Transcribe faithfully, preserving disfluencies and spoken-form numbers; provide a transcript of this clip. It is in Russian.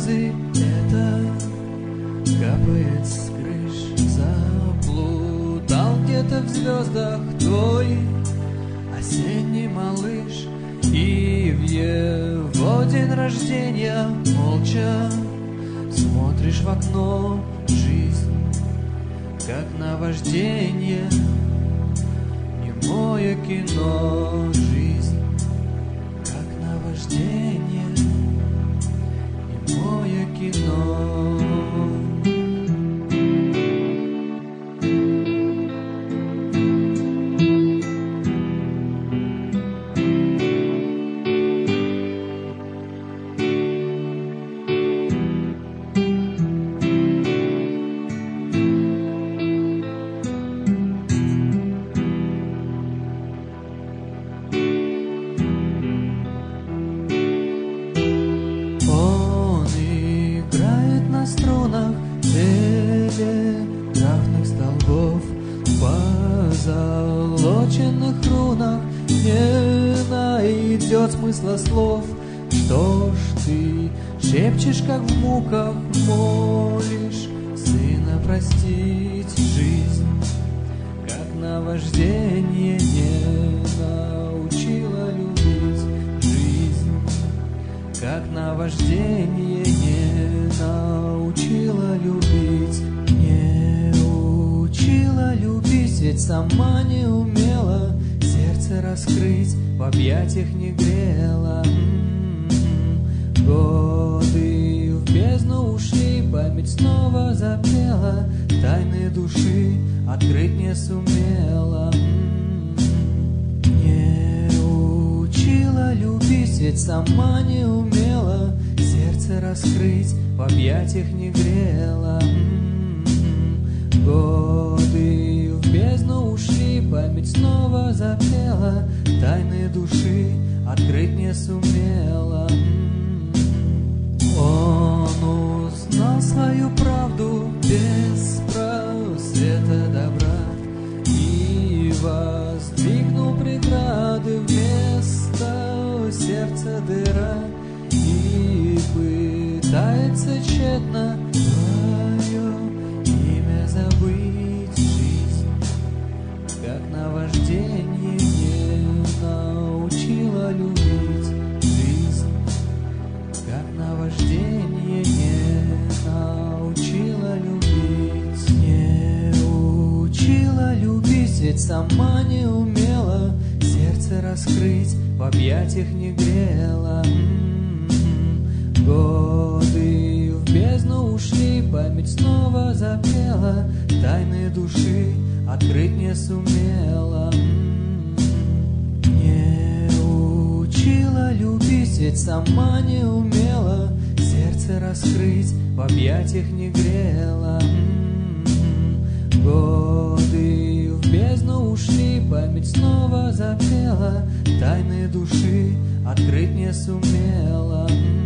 слезы это капает с крыш. Заплутал где-то в звездах твой осенний малыш, и в его день рождения молча смотришь в окно. Жизнь как наваждение, немое кино. Жизнь как наваждение, немое кино. Струнах телеграфных столбов, позолоченных рунах не найдет смысла слов. Что ж ты шепчешь, как в муках молишь сына простить? Жизнь как наваждение не научила любить. Жизнь как наваждение не научила любить, не учила любить, ведь сама не умела сердце раскрыть, в объятиях не грела. М-м-м. Годы в бездну ушли, память снова запела, тайны души открыть не сумела. М-м-м. Не учила любить, ведь сама не умела сердце раскрыть, в объятиях не грела. М-м-м. Годы в бездну ушли, память снова запела, тайны души открыть не сумела. М-м-м. Он узнал свою правду без просвета добра и воздвигнул преграды, вместо сердца дыра, и пытается тщетно твое имя забыть. Жизнь как наваждение не научила любить. Жизнь как наваждение не научила любить. Не учила любить, ведь сама не умела сердце раскрыть, в объятиях не грела. М-м-м. Годы в бездну ушли, память снова запела, тайны души открыть не сумела. М-м-м. Не учила любить, ведь сама не умела сердце раскрыть, в объятиях не грела. М-м-м. Годы в бездну ушли, память снова запела, тайны души открыть не сумела.